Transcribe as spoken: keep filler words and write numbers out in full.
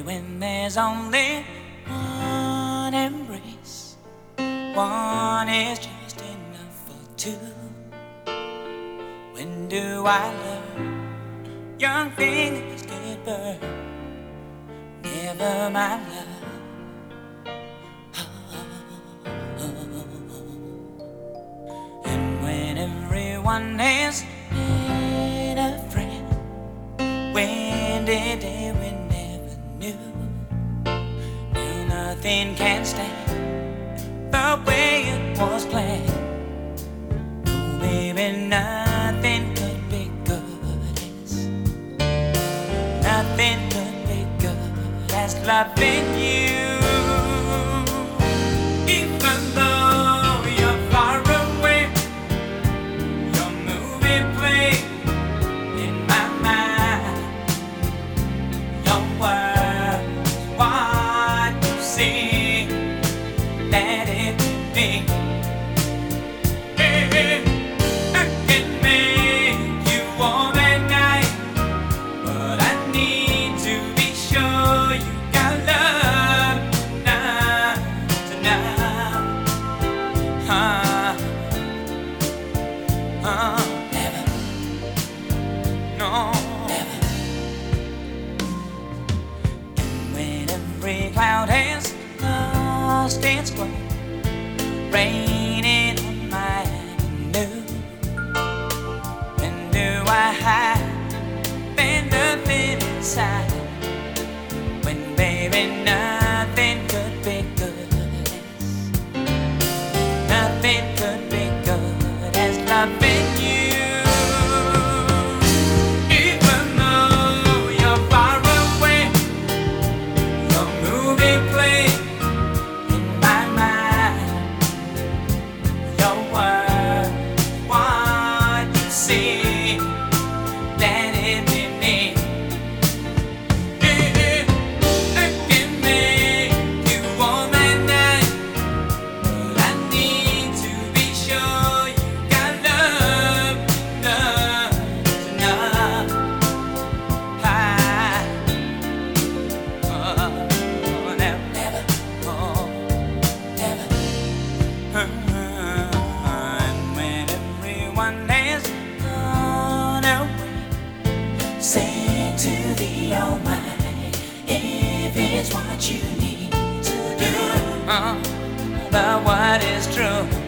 when there's only one embrace. One is just enough for two. When do I learn? Young fingers get burned. Never my love. And when everyone is in a friend, when did they we never knew? Now nothing can stand the way it was planned. No, baby, nothing could be good as nothing could be good as loving you. Even though you're far away, your movie plays in my mind. Your words, what you see, let it be. Hey, I can make you warm at night, but I need to be sure you got love now, tonight. Huh, huh, never, no, never. And when every cloud has lost its glow, raining on my avenue, when do I hide? There's nothing inside. When baby nothing could be good as nothing could be good as loving you. Even though you're far away, your movie plays in my mind. Your words, what you see, let it be me. I can make you warm at night, but I need to be sure you got love, love enough. I, oh, never, never, oh, never. And when everyone has gone away, sing to the Almighty if it's what you need to do. Uh, but what is true?